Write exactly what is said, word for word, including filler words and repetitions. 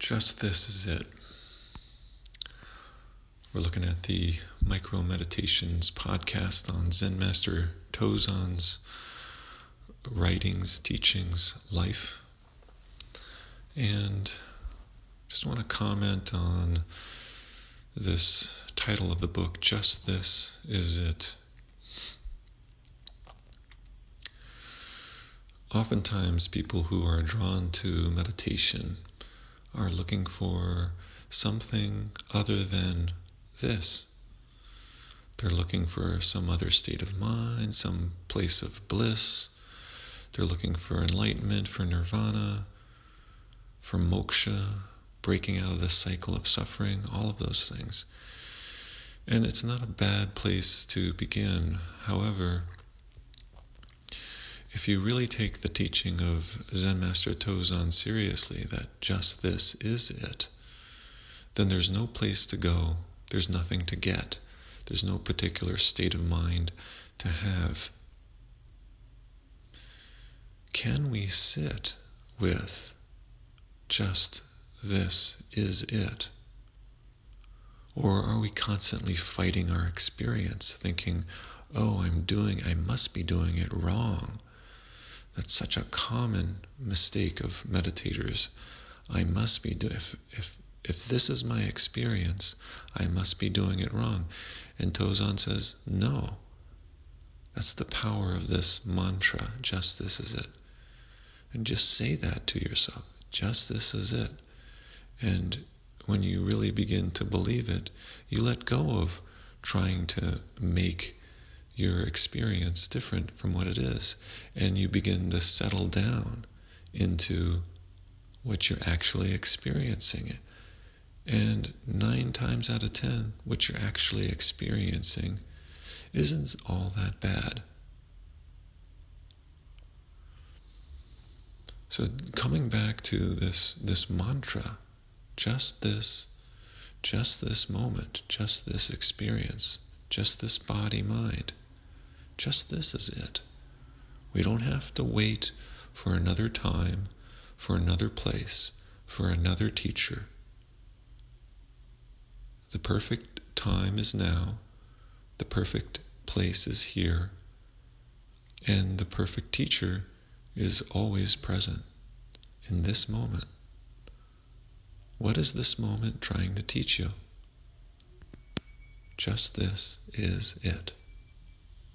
Just this is it. We're looking at the Micro Meditations podcast on Zen Master Tozan's writings, teachings, life. And just want to comment on this title of the book, Just This Is It. Oftentimes people who are drawn to meditation are looking for something other than this. They're looking for some other state of mind, some place of bliss. They're looking for enlightenment, for nirvana, for moksha, breaking out of the cycle of suffering, all of those things. And it's not a bad place to begin. However, if you really take the teaching of Zen Master Tozan seriously, that just this is it, then there's no place to go, there's nothing to get, there's no particular state of mind to have. Can we sit with just this is it? Or are we constantly fighting our experience, thinking, oh, I'm doing, I must be doing it wrong? That's such a common mistake of meditators. I must be doing, if, if, if this is my experience, I must be doing it wrong. And Tozan says, no. That's the power of this mantra, just this is it. And just say that to yourself, just this is it. And when you really begin to believe it, you let go of trying to make your experience different from what it is, and you begin to settle down into what you're actually experiencing. And nine times out of ten, what you're actually experiencing isn't all that bad. So coming back to this, this mantra, just this, just this moment, just this experience, just this body-mind, just this is it. We don't have to wait for another time, for another place, for another teacher. The perfect time is now, the perfect place is here, and the perfect teacher is always present in this moment. What is this moment trying to teach you? Just this is it.